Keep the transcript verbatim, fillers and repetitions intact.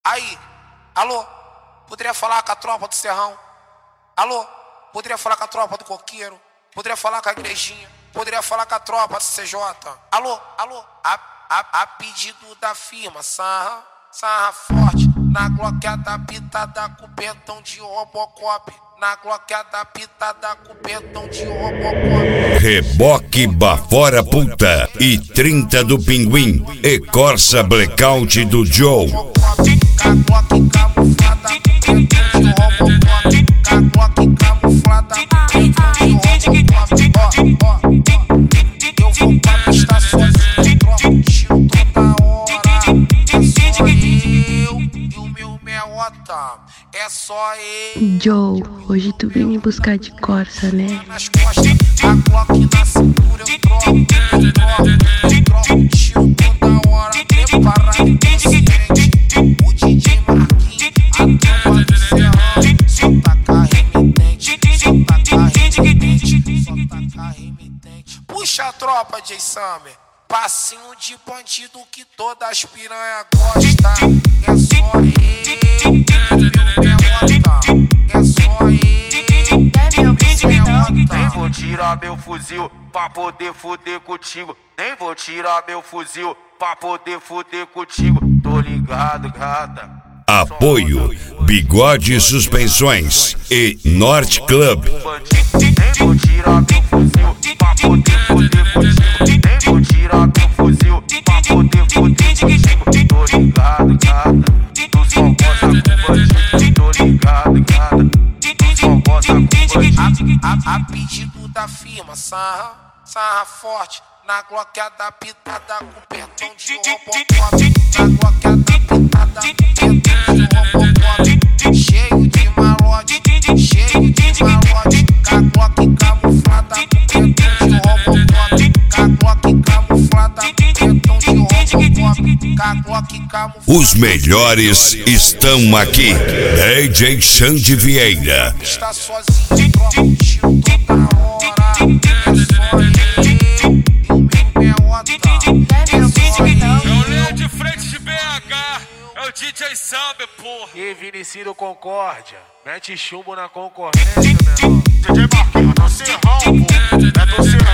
Aí, alô, poderia falar com a tropa do Serrão? Alô, poderia falar com a tropa do Coqueiro? Poderia falar com a igrejinha? Poderia falar com a tropa do C J? Alô, alô, a, a, a pedido da firma, sarra, sarra forte. Na gloqueada pitada com pentão de Robocop. Na gloqueada pitada com pentão de Robocop. Reboque Bafora Puta e trinta do Pinguim e Corsa Blackout do Joe. Caglock camuflada com pentão de Robocop. Caglock camuflada com pentão de Robocop. Ó, ó, ó, eu vou pra pista sozinho, troco tiro toda hora. É só eu e o meu meota. É só eu. Joe, hoje tu vem me buscar de Corsa, né? Nas costas, a Glock na cintura, eu troco, eu troco, eu troco tiro toda hora. Preparado e consciente. O D J Marquinhos, a tropa do Serrão. Só taca remitente, só taca remitente, só taca remitente. Puxa a tropa, J Summer. Passinho de bandido que todas as piranha gosta. É só eu, meu meota. É só eu, meu meota. Nem vou tirar meu fuzil pra poder fuder contigo. Nem vou tirar meu fuzil pra poder fuder contigo. Tô ligado, gata. Apoio Bigode Suspensões e Norte Club. Nem vou tirar meu fuzil pra poder fuder contigo. Nem vou tirar meu fuzil pra poder fuder contigo. Tô ligado, gata. Tu só gosta com bandido. Tô ligado, gata. Tu só gosta com bandido. A, a, a pedido da firma, sarra, sarra forte. Na gloqueada pitada com pentão de Robocop. Na gloqueada pitada com pentão de Robocop. Cheio de malote, cheio de malote. Caglock camuflada com pentão de Robocop. Caglock camuflada com pentão de Robocop. Caglock camuflada. Os melhores estão aqui. D J Xande Vieira. Está sozinho, troca um tiro toda hora. É só eu. É o Leão de frente de B H, é o D J Summer, porra. E Vinicius Concórdia, mete chumbo na concorrência, meu irmão. D J Marquinhos do Serrão, porra. É do Serrão.